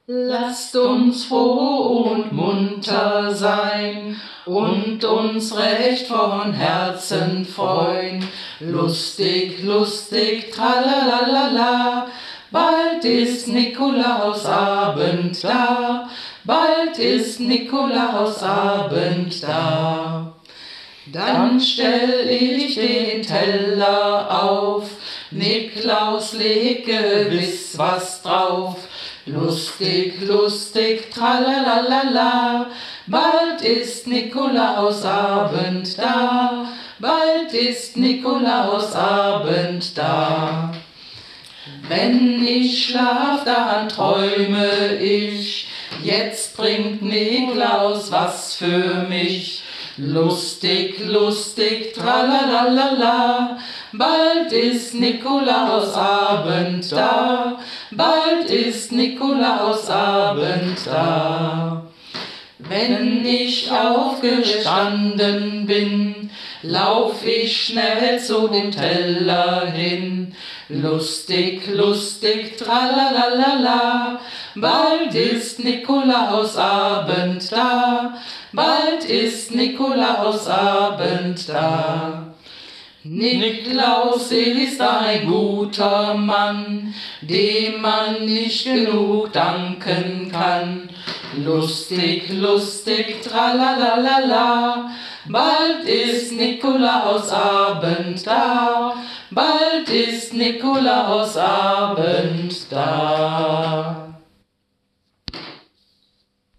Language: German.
Lasst uns froh und munter sein und uns recht von Herzen freuen. Lustig, lustig, tralalala, bald ist Nikolausabend da, bald ist Nikolausabend da. Dann stell ich den Teller auf, Niklaus legt gewiss was drauf. Lustig, lustig, tralalala, bald ist Nikolausabend da, bald ist Nikolausabend da. Wenn ich schlaf, dann träume ich, jetzt bringt Niklaus was für mich. Lustig, lustig, tralalala, bald ist Nikolausabend da, bald ist Nikolausabend da. Wenn ich aufgestanden bin, lauf ich schnell zu dem Teller hin. Lustig, lustig, tralalala, bald ist Nikolausabend da, bald ist Nikolausabend da. Niklaus ist ein guter Mann, dem man nicht genug danken kann. Lustig, lustig, tralalala, bald ist Nikolausabend da, bald ist Nikolausabend da.